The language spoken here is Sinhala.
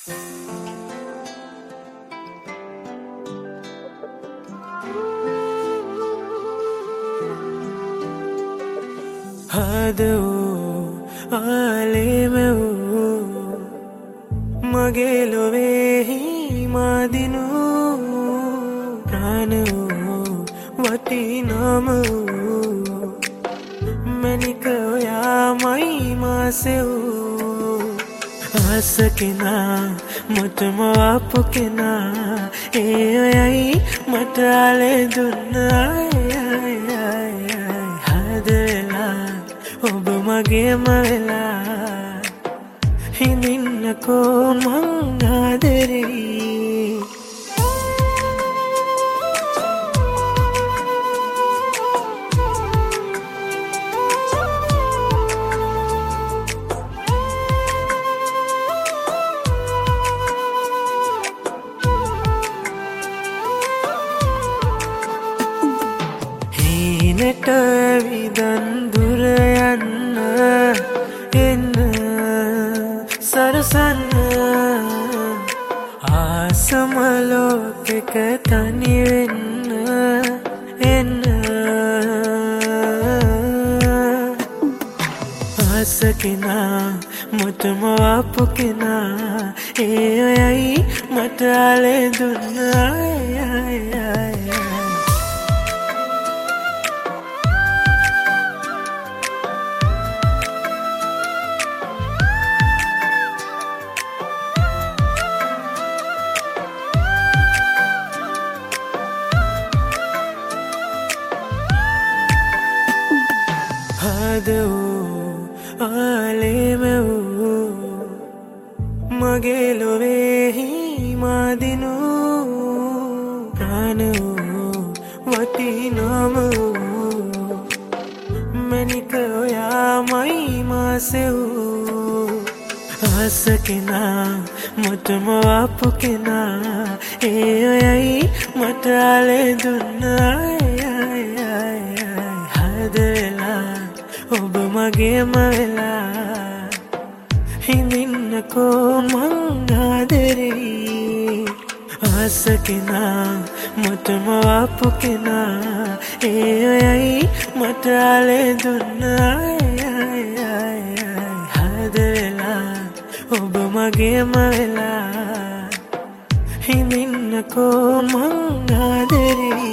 හදෝ ආලෙමෝ මගේ ලොවේහි මාදිනු ප්‍රාණෝ වටිනාමෝ මැනික ඔයාමයි මාසෙවෝ ආස කෙනා මටම ආපු කෙනා ඒ ඔයයි මට ආලේ දුන්නා ඔබ මගේම වෙලා හිඳින්නකෝ මං ආදරෙයි හීනට විදන් දුර යන්න එන්න සරසන්න ආසම ලෝකෙක තනි වෙන්න එන්න ආස කෙනා මටම ආපු කෙනා ඒ ඔයයි මට ආලේ දුන්නා හදෝ ආලෙමෝ මගේ ලොවේහි මාදිනු ප්‍රාණෝ වටිනාමෝ මැනික ඔයාමයි මාසෙවෝ ආස කෙනා මටම ආපු කෙනා ඒ ඔයයි මට ආලේ දුන්නා ඔබ මගේම වෙලා හිඳින්නකෝ මං ආදරෙයි ආස කෙනා මටම ආපු කෙනා ඒ ඔයයි මට ආලේ දුන්නා හදලා ඔබ මගේම වෙලා හිඳින්නකෝ මං ආදරෙයි